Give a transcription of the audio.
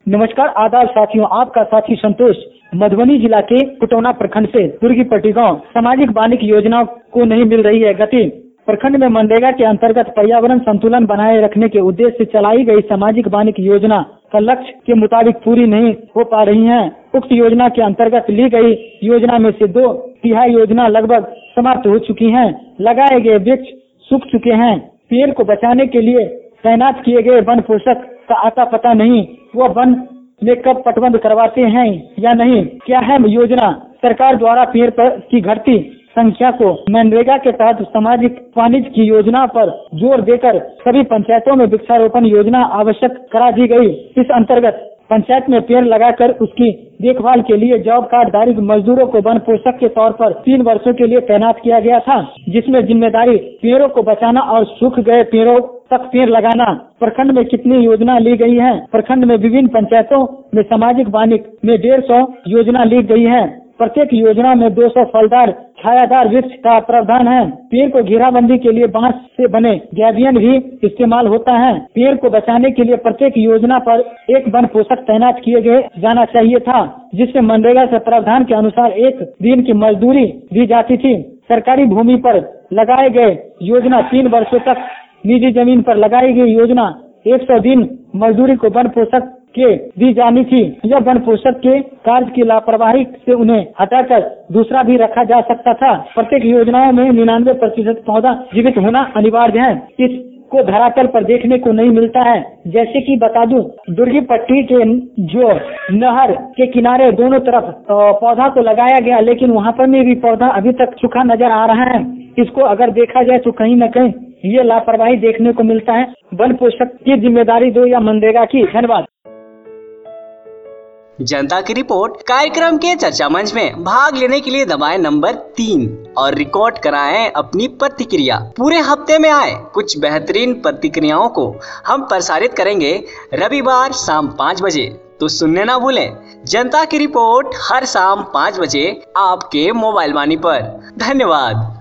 नमस्कार आदाब साथियों, आपका साथी संतोष मधुबनी जिला के कुटौना प्रखंड से दुर्गीपट्टी गाँव। सामाजिक वानिक योजनाओं को नहीं मिल रही है गति। प्रखंड में मनरेगा के अंतर्गत पर्यावरण संतुलन बनाए रखने के उद्देश्य से चलाई गई सामाजिक वानिक योजना का लक्ष्य के मुताबिक पूरी नहीं हो पा रही है। उक्त योजना के अंतर्गत ली गई योजना में से 2/3 योजना लगभग समाप्त हो चुकी है। लगाए गए वृक्ष सूख चुके हैं। पेड़ को बचाने के लिए तैनात किए गए वन पोषक का आता पता नहीं। वो वन में कब पटबंद करवाते हैं या नहीं। क्या है योजना? सरकार द्वारा पेड़ की घटती संख्या को मनरेगा के तहत सामाजिक वानिज्य की योजना पर जोर देकर सभी पंचायतों में वृक्षारोपण योजना आवश्यक करा दी गई। इस अंतर्गत पंचायत में पेड़ लगाकर उसकी देखभाल के लिए जॉब कार्डधारी मजदूरों को वन पोषक के तौर पर 3 वर्षों के लिए तैनात किया गया था, जिसमें जिम्मेदारी पेड़ों को बचाना और सूख गए पेड़ों तक पेड़ लगाना। प्रखंड में कितनी योजना ली गई है? प्रखंड में विभिन्न पंचायतों में सामाजिक वानिक में 150 योजना ली गई है। प्रत्येक योजना में 200 फलदार छायादार वृक्ष का प्रावधान है। पेड़ को घेराबंदी के लिए बांस से बने गैबियन भी इस्तेमाल होता है। पेड़ को बचाने के लिए प्रत्येक योजना पर एक वन पोषक तैनात किए गए जाना चाहिए था, जिससे मनरेगा से प्रावधान के अनुसार 1 दिन की मजदूरी दी जाती थी। सरकारी भूमि पर लगाए गए योजना 3 वर्षों तक, निजी जमीन पर लगाई गई योजना 100 दिन मजदूरी को वन पोषक के दी जानी थी। यह वन पोषक के कार्य की लापरवाही से उन्हें हटाकर दूसरा भी रखा जा सकता था। प्रत्येक योजनाओं में 99% पौधा जीवित होना अनिवार्य है। इसको धरातल पर देखने को नहीं मिलता है। जैसे कि बता दूं, दुर्गीपट्टी के जो नहर के किनारे दोनों तरफ पौधा तो लगाया गया, लेकिन वहाँ पर भी पौधा अभी तक सूखा नजर आ रहा है। इसको अगर देखा जाए तो कहीं न कहीं ये लापरवाही देखने को मिलता है। वन पोषक की जिम्मेदारी दो या मनरेगा की। धन्यवाद। जनता की रिपोर्ट कार्यक्रम के चर्चा मंच में भाग लेने के लिए दबाएं नंबर 3 और रिकॉर्ड कराएं अपनी प्रतिक्रिया। पूरे हफ्ते में आए कुछ बेहतरीन प्रतिक्रियाओं को हम प्रसारित करेंगे रविवार शाम 5 बजे, तो सुनने ना भूलें। जनता की रिपोर्ट हर शाम 5 बजे आपके मोबाइल वाणी पर। धन्यवाद।